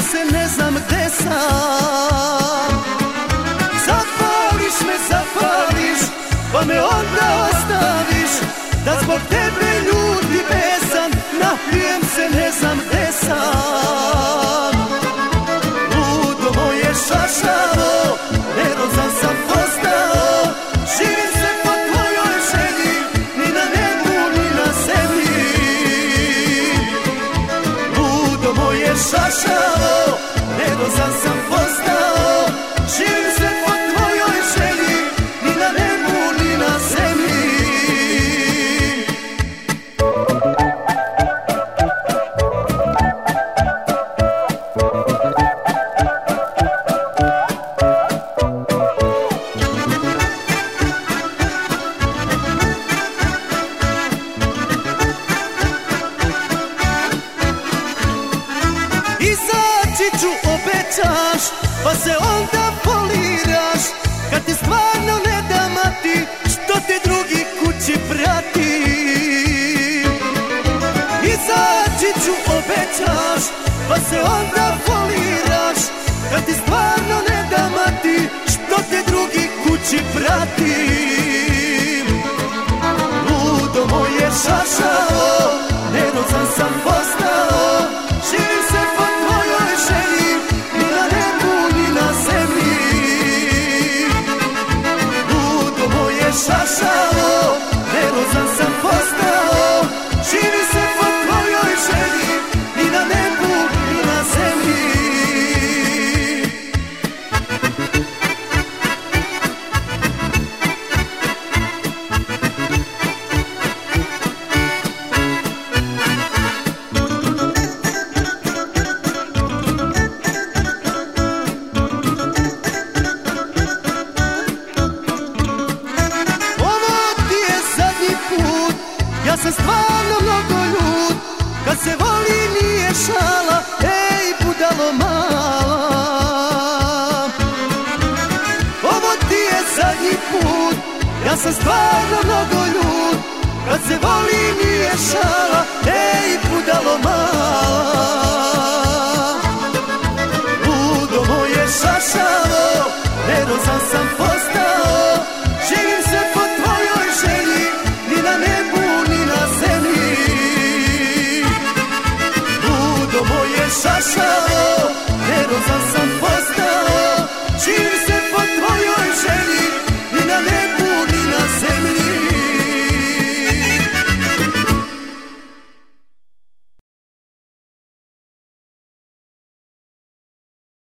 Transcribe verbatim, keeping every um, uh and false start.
se, ne znam gde sam. Zapališ me, zapališ, pa me onda ostaviš, da zbog tebe ljudi besan, napijem se, ne znam gde sam. Ludo moje šašavo, nervozan sam postao, živim se po tvojoj želji, ni na nebu, ni na zemlji. Ludo moje šašavo, nervozan sam postao, živim se po tvojoj želji, ni na nebu, ni na zemlji. Izaći ću, obećaš, pa se onda foliraš, kad ti stvarno ne da mati, što te drugi kući prati. Izaći ću, obećaš, pa se onda foliraš, kad ti stvarno ne da mati, što te drugi kući prati. Ludo moje šašavo, nervozan sam postao, živim se po tvojoj želji, ni na nebu, ni na zemlji. Ludo moje šašavo, nervozan sam postao, živim se po tvojoj želji, ni na nebu, ni na zemlji. Ja sam stvarno mnogo ljud, kad se voli nije šala, ej budalo mala. Ovo ti je zadnji put, ja sam stvarno mnogo ljud, kad se voli nije šala, ej budalo mala. Ludo moje šaša,